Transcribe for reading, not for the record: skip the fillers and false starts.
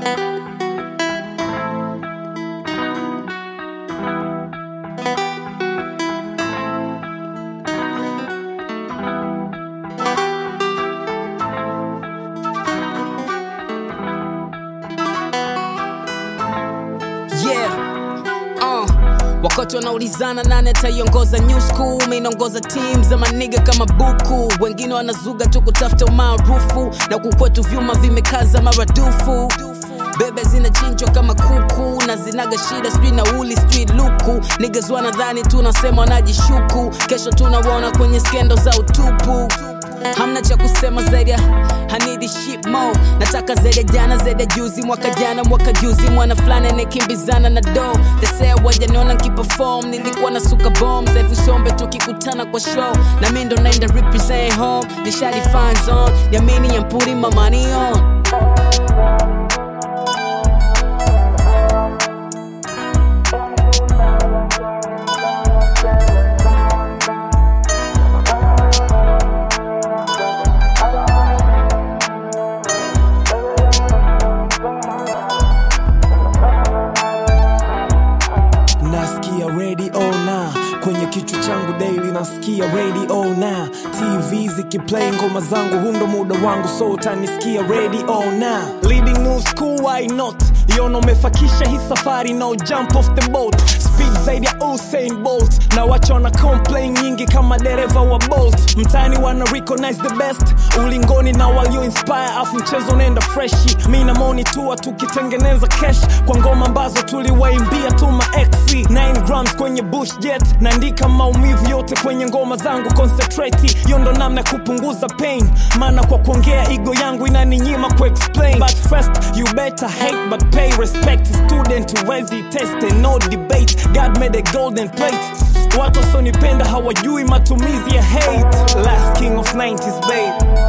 Wakati wanaulizana nani ataiongoza new school, mimi naongoza team za maniga kama buku. Wengine wanazuga tu kutafuta umaarufu, na kukwetu vyuma vimekaza maradufu. Bebe zinachinjwa kama kuku, na zinaga shida sijui na uli sijui luku. Niggas wanadhani tunasema wanajishuku, kesho tunawaona kwenye skendo za utupu. Hamna cha kusema zaidi ya I need this shit more. Nataka zaidi jana, zaidi juzi, mwaka jana, mwaka juzi. Mwana flani nekimbizana na do. They say wajaniona nkiperform, nilikuwa na suka bombs. Every sombe tukikutana kwa show, na mimi ndo naenda represent home. Nishadi fans on, yamini I'm putting my money on. Kwenye kichwa changu daily nasikia radio na TV zikiplay ngoma zangu, hundo muda wangu so utanisikia radio na leading new school why not. Yono mefakisha hii safari, no jump off the boat. Speed zaidi ya Usain Bolt, na wacha wana complain nyingi kama dereva wa Bolt. Mtani wana recognize the best, ulingoni na walio inspire, afu mchezo nenda freshi. Mimi na monitor tukitengeneza cash kwa ngoma ambazo tuliwaimbia tu ma XC 9 grams kwenye bush jet. Naandika maumivu yote kwenye ngoma zangu, concentrate. Hiyo ndo namna kupunguza pain, maana kwa kuongea ego yangu inaninyima ku explain. But first you better hate but pay respect. Student huwezi test, no debate. God made a golden plate. Watu wasonipenda hawajui matumizi ya hate. Last king of 90s babe.